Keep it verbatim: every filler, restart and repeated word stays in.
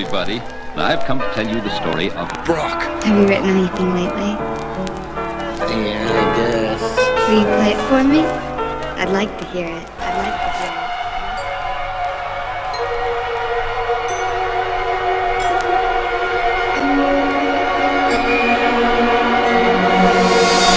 everybody, and I've come to tell you the story of Brock. Have you written anything lately? Yeah, I guess. Will you play it for me? I'd like to hear it.